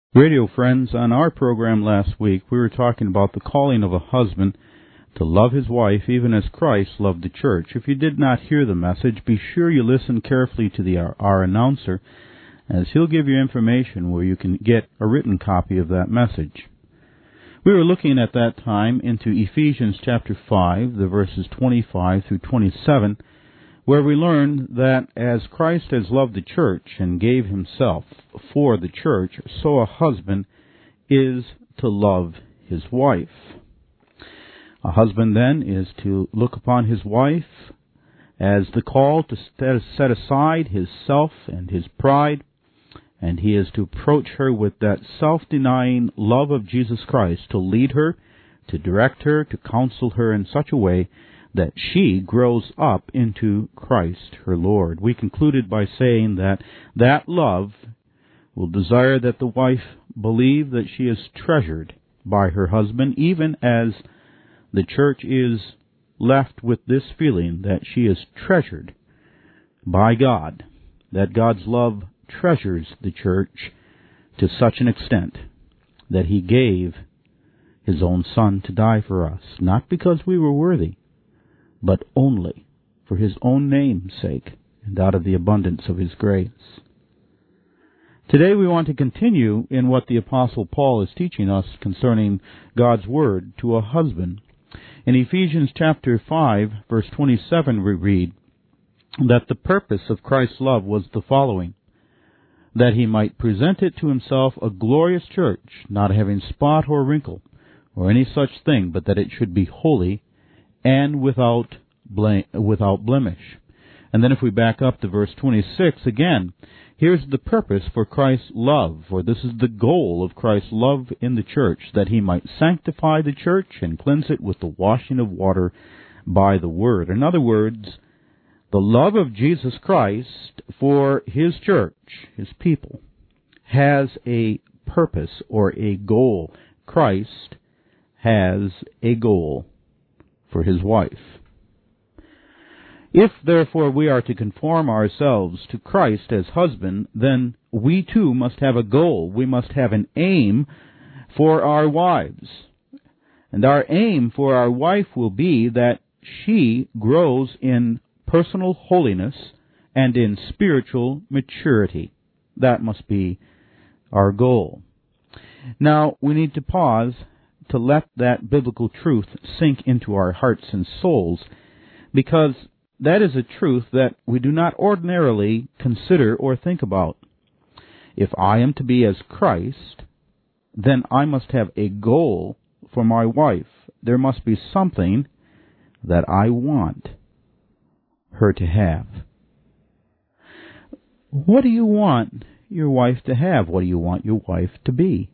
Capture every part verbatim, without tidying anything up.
Radio friends, on our program last week, we were talking about the calling of a husband to love his wife even as Christ loved the church. If you did not hear the message, be sure you listen carefully to the, our, our announcer, as he'll give you information where you can get a written copy of that message. We were looking at that time into Ephesians chapter five, the verses twenty-five through twenty-seven, where we learn that as Christ has loved the church and gave himself for the church, so a husband is to love his wife. A husband, then, is to look upon his wife as the call to set aside his self and his pride, and he is to approach her with that self-denying love of Jesus Christ, to lead her, to direct her, to counsel her in such a way that she grows up into Christ, her Lord. We concluded by saying that that love will desire that the wife believe that she is treasured by her husband, even as the church is left with this feeling that she is treasured by God, that God's love treasures the church to such an extent that he gave his own Son to die for us, not because we were worthy, but only for his own name's sake and out of the abundance of his grace. Today we want to continue in what the Apostle Paul is teaching us concerning God's Word to a husband. In Ephesians chapter five, verse twenty-seven, we read that the purpose of Christ's love was the following: that he might present it to himself a glorious church, not having spot or wrinkle, or any such thing, but that it should be holy and without blame, without blemish. And then if we back up to verse twenty-six again, here's the purpose for Christ's love, for this is the goal of Christ's love in the church, that he might sanctify the church and cleanse it with the washing of water by the word. In other words, the love of Jesus Christ for his church, his people, has a purpose or a goal. Christ has a goal for his wife. If, therefore, we are to conform ourselves to Christ as husband, then we too must have a goal. We must have an aim for our wives. And our aim for our wife will be that she grows in personal holiness and in spiritual maturity. That must be our goal. Now, we need to pause to let that biblical truth sink into our hearts and souls, because that is a truth that we do not ordinarily consider or think about. If I am to be as Christ, then I must have a goal for my wife. There must be something that I want her to have. What do you want your wife to have? What do you want your wife to be?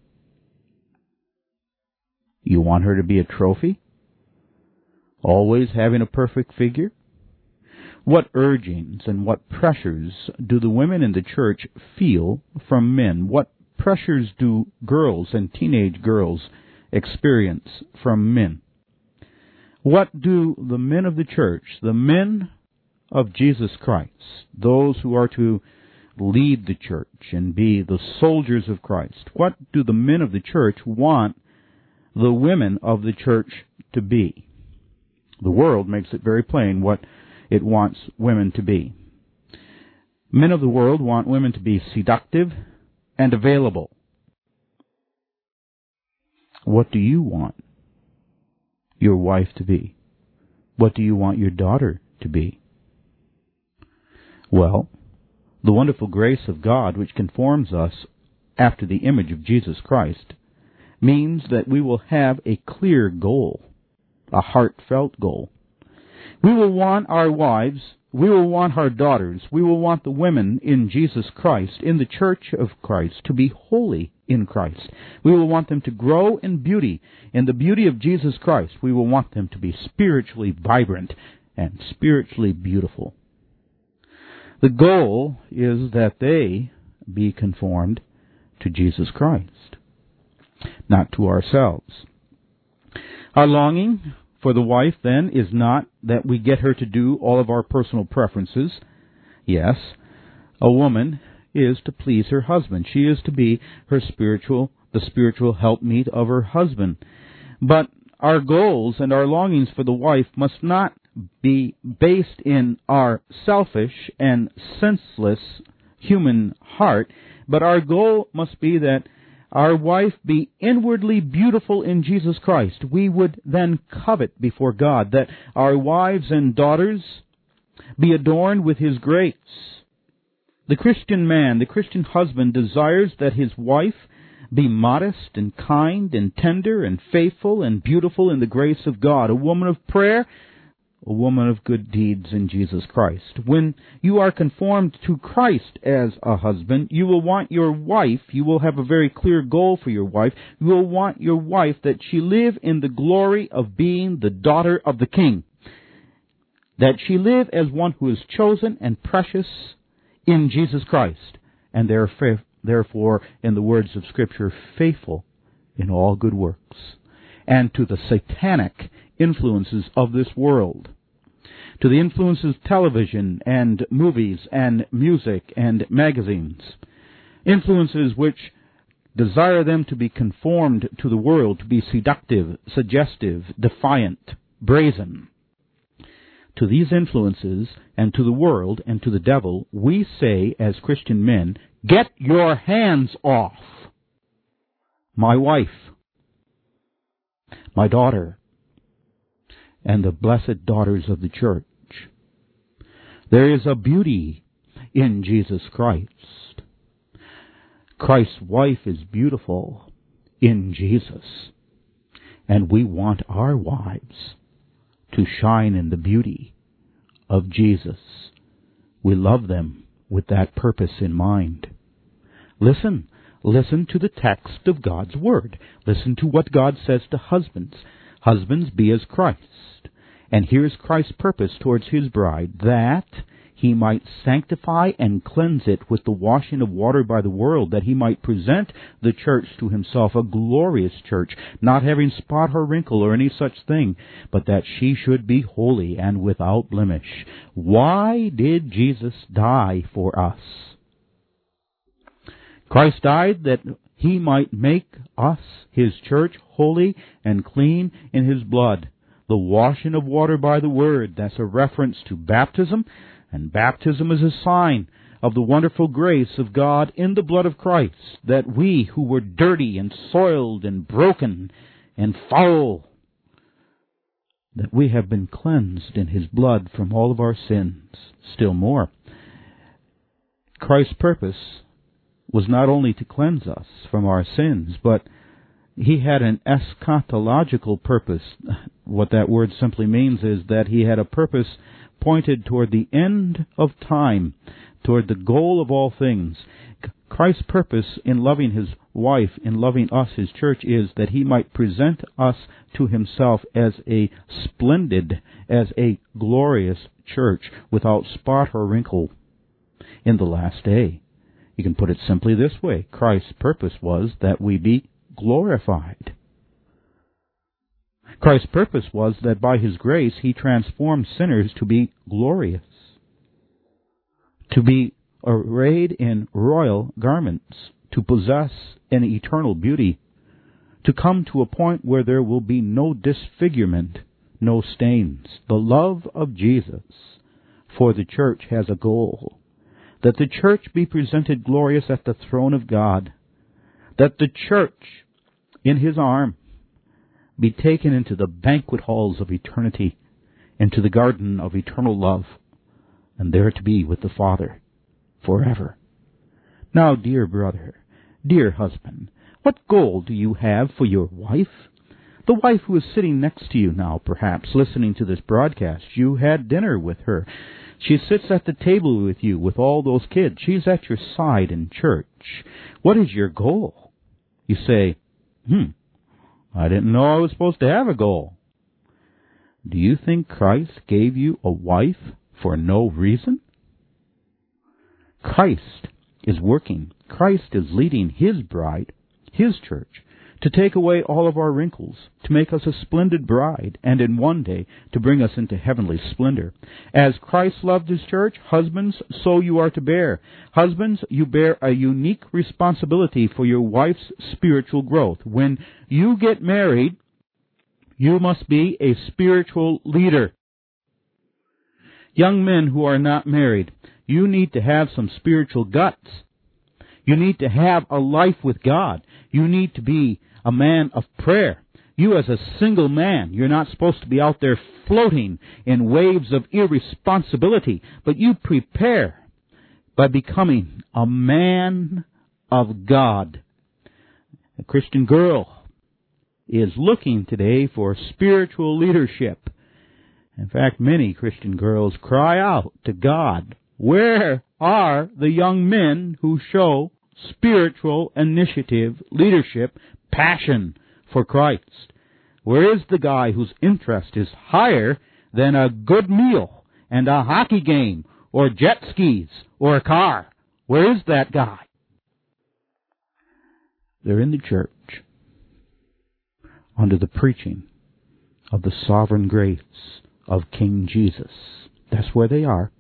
You want her to be a trophy? Always having a perfect figure? What urgings and what pressures do the women in the church feel from men? What pressures do girls and teenage girls experience from men? What do the men of the church, the men of Jesus Christ, those who are to lead the church and be the soldiers of Christ, what do the men of the church want the women of the church to be? The world makes it very plain what it wants women to be. Men of the world want women to be seductive and available. What do you want your wife to be? What do you want your daughter to be? Well, the wonderful grace of God, which conforms us after the image of Jesus Christ, means that we will have a clear goal, a heartfelt goal. We will want our wives, we will want our daughters, we will want the women in Jesus Christ, in the church of Christ, to be holy in Christ. We will want them to grow in beauty, in the beauty of Jesus Christ. We will want them to be spiritually vibrant and spiritually beautiful. The goal is that they be conformed to Jesus Christ, not to ourselves. Our longing for the wife, then, is not that we get her to do all of our personal preferences. Yes, a woman is to please her husband. She is to be her spiritual, the spiritual helpmeet of her husband. But our goals and our longings for the wife must not be based in our selfish and senseless human heart, but our goal must be that our wife be inwardly beautiful in Jesus Christ. We would then covet before God that our wives and daughters be adorned with His grace. The Christian man, the Christian husband, desires that his wife be modest and kind and tender and faithful and beautiful in the grace of God, a woman of prayer, a woman of good deeds in Jesus Christ. When you are conformed to Christ as a husband, you will want your wife, you will have a very clear goal for your wife, you will want your wife that she live in the glory of being the daughter of the King, that she live as one who is chosen and precious in Jesus Christ, and therefore, in the words of Scripture, faithful in all good works, and to the satanic influences of this world, to the influences of television and movies and music and magazines, influences which desire them to be conformed to the world, to be seductive, suggestive, defiant, brazen. To these influences and to the world and to the devil, we say as Christian men, get your hands off. My wife, my daughter, and the blessed daughters of the church. There is a beauty in Jesus Christ. Christ's wife is beautiful in Jesus, and we want our wives to shine in the beauty of Jesus. We love them with that purpose in mind. Listen, listen to the text of God's Word. Listen to what God says to husbands. Husbands, be as Christ. And here's Christ's purpose towards His bride, that He might sanctify and cleanse it with the washing of water by the word, that He might present the church to Himself, a glorious church, not having spot or wrinkle or any such thing, but that she should be holy and without blemish. Why did Jesus die for us? Christ died that He might make us, His church, holy and clean in His blood. The washing of water by the word, that's a reference to baptism, and baptism is a sign of the wonderful grace of God in the blood of Christ, that we who were dirty and soiled and broken and foul, that we have been cleansed in His blood from all of our sins. Still more, Christ's purpose was not only to cleanse us from our sins, but He had an eschatological purpose. What that word simply means is that He had a purpose pointed toward the end of time, toward the goal of all things. Christ's purpose in loving His wife, in loving us, His church, is that He might present us to Himself as a splendid, as a glorious church without spot or wrinkle in the last day. You can put it simply this way. Christ's purpose was that we be glorified. Christ's purpose was that by His grace He transformed sinners to be glorious, to be arrayed in royal garments, to possess an eternal beauty, to come to a point where there will be no disfigurement, no stains. The love of Jesus for the church has a goal, that the church be presented glorious at the throne of God, that the church in His arm be taken into the banquet halls of eternity, into the garden of eternal love, and there to be with the Father forever. Now, dear brother, dear husband, what goal do you have for your wife? The wife who is sitting next to you now, perhaps, listening to this broadcast. You had dinner with her. She sits at the table with you with all those kids. She's at your side in church. What is your goal? You say, hmm, I didn't know I was supposed to have a goal. Do you think Christ gave you a wife for no reason? Christ is working. Christ is leading His bride, His church, to take away all of our wrinkles, to make us a splendid bride, and in one day to bring us into heavenly splendor. As Christ loved his church, husbands, so you are to bear. Husbands, you bear a unique responsibility for your wife's spiritual growth. When you get married, you must be a spiritual leader. Young men who are not married, you need to have some spiritual guts. You need to have a life with God. You need to be a man of prayer. You as a single man, you're not supposed to be out there floating in waves of irresponsibility, but you prepare by becoming a man of God. A Christian girl is looking today for spiritual leadership. In fact, many Christian girls cry out to God, where are the young men who show spiritual initiative, leadership, passion for Christ? Where is the guy whose interest is higher than a good meal and a hockey game or jet skis or a car? Where is that guy? They're in the church under the preaching of the sovereign grace of King Jesus. That's where they are.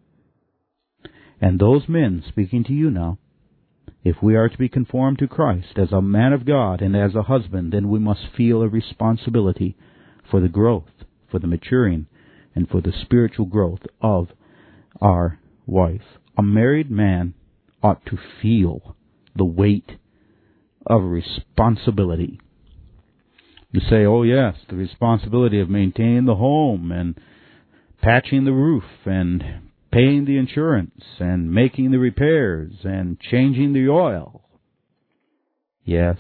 And those men speaking to you now, if we are to be conformed to Christ as a man of God and as a husband, then we must feel a responsibility for the growth, for the maturing, and for the spiritual growth of our wife. A married man ought to feel the weight of responsibility. You say, oh yes, the responsibility of maintaining the home and patching the roof and paying the insurance and making the repairs and changing the oil. Yes,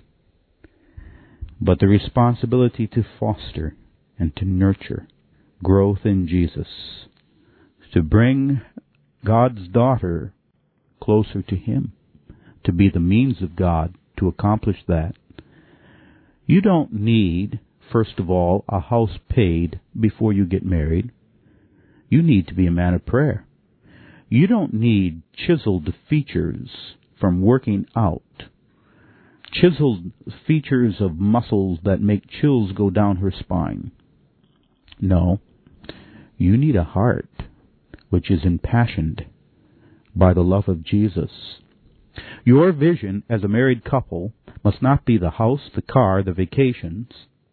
but the responsibility to foster and to nurture growth in Jesus, to bring God's daughter closer to Him, to be the means of God to accomplish that. You don't need, first of all, a house paid before you get married. You need to be a man of prayer. You don't need chiseled features from working out, chiseled features of muscles that make chills go down her spine. No, you need a heart which is impassioned by the love of Jesus. Your vision as a married couple must not be the house, the car, the vacations,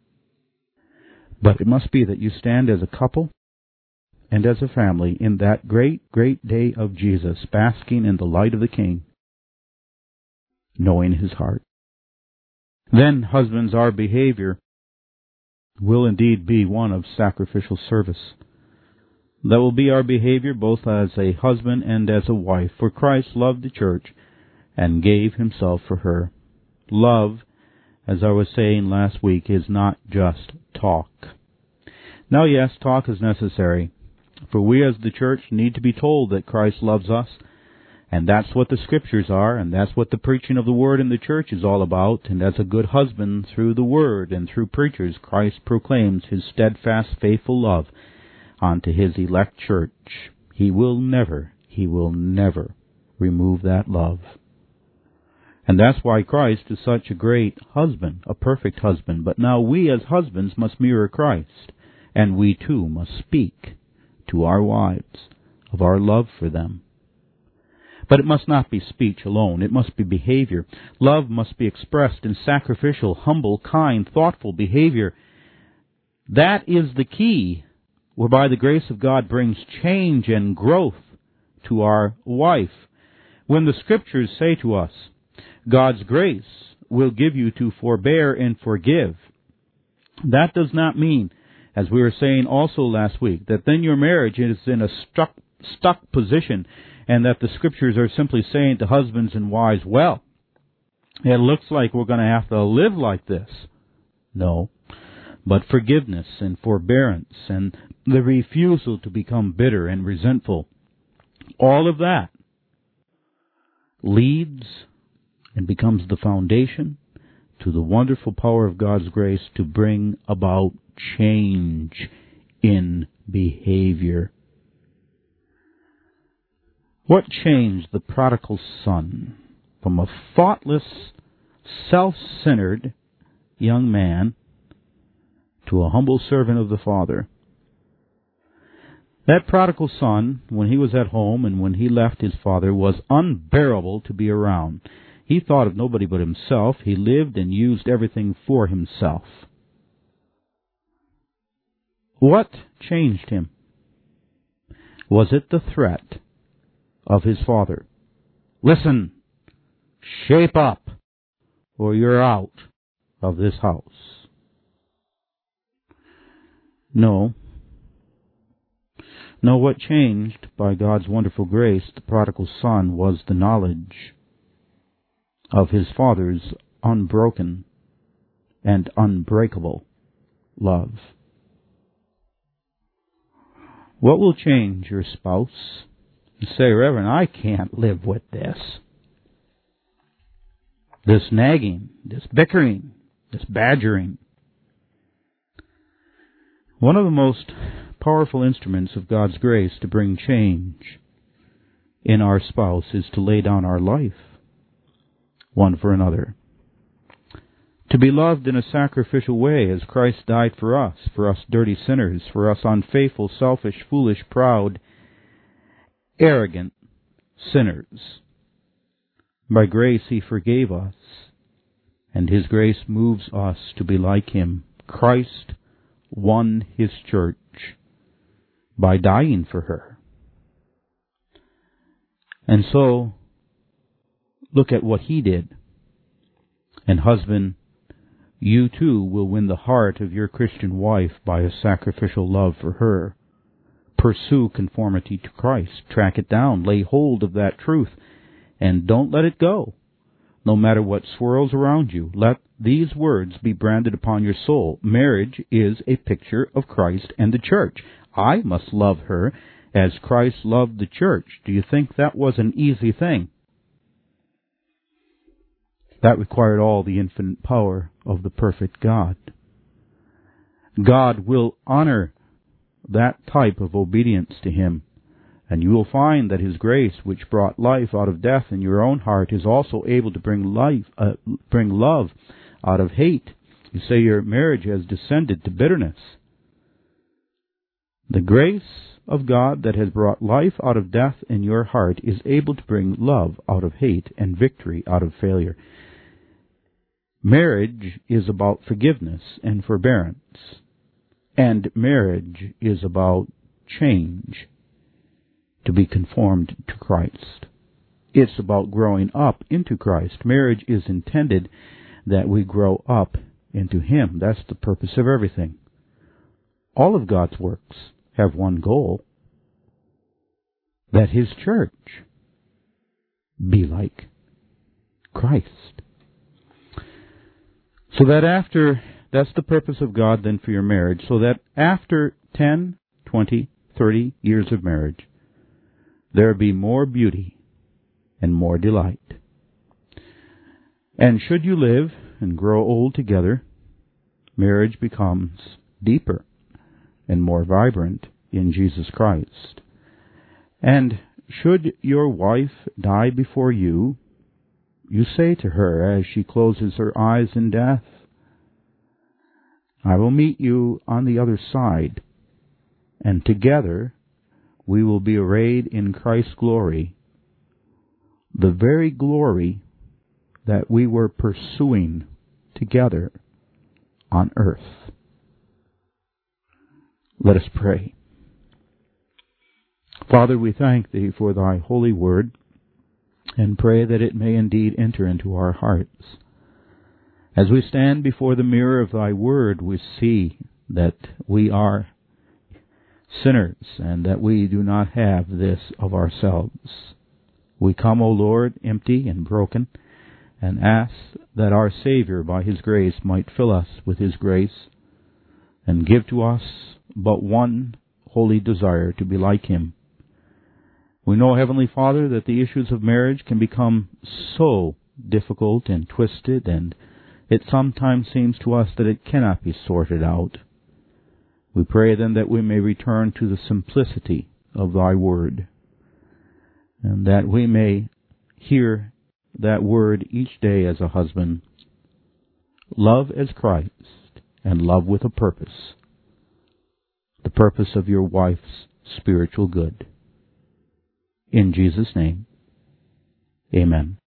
but it must be that you stand as a couple and as a family in that great, great day of Jesus, basking in the light of the King, knowing His heart. Then, husbands, our behavior will indeed be one of sacrificial service. That will be our behavior both as a husband and as a wife, for Christ loved the church and gave Himself for her. Love, as I was saying last week, is not just talk. Now, yes, talk is necessary, for we as the church need to be told that Christ loves us, and that's what the Scriptures are, and that's what the preaching of the Word in the church is all about. And as a good husband, through the Word and through preachers, Christ proclaims His steadfast, faithful love unto His elect church. He will never, He will never remove that love. And that's why Christ is such a great husband, a perfect husband. But now we as husbands must mirror Christ, and we too must speak to our wives of our love for them. But it must not be speech alone. It must be behavior. Love must be expressed in sacrificial, humble, kind, thoughtful behavior. That is the key whereby the grace of God brings change and growth to our wife. When the Scriptures say to us, God's grace will give you to forbear and forgive, that does not mean, as we were saying also last week, that then your marriage is in a stuck, stuck position, and that the Scriptures are simply saying to husbands and wives, well, it looks like we're going to have to live like this. No, but forgiveness and forbearance and the refusal to become bitter and resentful, all of that leads and becomes the foundation to the wonderful power of God's grace to bring about change in behavior. What changed the prodigal son from a thoughtless, self-centered, young man to a humble servant of the Father. That prodigal son, when he was at home and when he left his father, was unbearable to be around. He thought of nobody but himself. He lived and used everything for himself. What changed him? Was it the threat of his father? Listen, shape up, or you're out of this house. No. No, what changed, by God's wonderful grace, the prodigal son was the knowledge of his father's unbroken and unbreakable love. What will change your spouse? You say, Reverend, I can't live with this. This nagging, this bickering, this badgering. One of the most powerful instruments of God's grace to bring change in our spouse is to lay down our life, one for another. To be loved in a sacrificial way as Christ died for us, for us dirty sinners, for us unfaithful, selfish, foolish, proud, arrogant sinners. By grace He forgave us, and His grace moves us to be like Him. Christ won His church by dying for her. And so, look at what He did. And husband, you too will win the heart of your Christian wife by a sacrificial love for her. Pursue conformity to Christ. Track it down. Lay hold of that truth. And don't let it go. No matter what swirls around you, let these words be branded upon your soul. Marriage is a picture of Christ and the church. I must love her as Christ loved the church. Do you think that was an easy thing? That required all the infinite power of the perfect God. God will honor that type of obedience to Him. And you will find that His grace, which brought life out of death in your own heart, is also able to bring life, uh, bring love out of hate. You say your marriage has descended to bitterness. The grace of God that has brought life out of death in your heart is able to bring love out of hate and victory out of failure. Marriage is about forgiveness and forbearance. And marriage is about change to be conformed to Christ. It's about growing up into Christ. Marriage is intended that we grow up into Him. That's the purpose of everything. All of God's works have one goal, that His church be like Christ. So that after, that's the purpose of God then for your marriage, so that after ten, twenty, thirty years of marriage, there be more beauty and more delight. And should you live and grow old together, marriage becomes deeper and more vibrant in Jesus Christ. And should your wife die before you, you say to her as she closes her eyes in death, I will meet you on the other side, and together we will be arrayed in Christ's glory, the very glory that we were pursuing together on earth. Let us pray. Father, we thank Thee for Thy holy word, and pray that it may indeed enter into our hearts. As we stand before the mirror of Thy word, we see that we are sinners, and that we do not have this of ourselves. We come, O Lord, empty and broken, and ask that our Savior, by His grace, might fill us with His grace, and give to us but one holy desire, to be like Him. We know, Heavenly Father, that the issues of marriage can become so difficult and twisted, and it sometimes seems to us that it cannot be sorted out. We pray then that we may return to the simplicity of Thy word, and that we may hear that word each day as a husband. Love as Christ, and love with a purpose. The purpose of your wife's spiritual good. In Jesus' name, amen.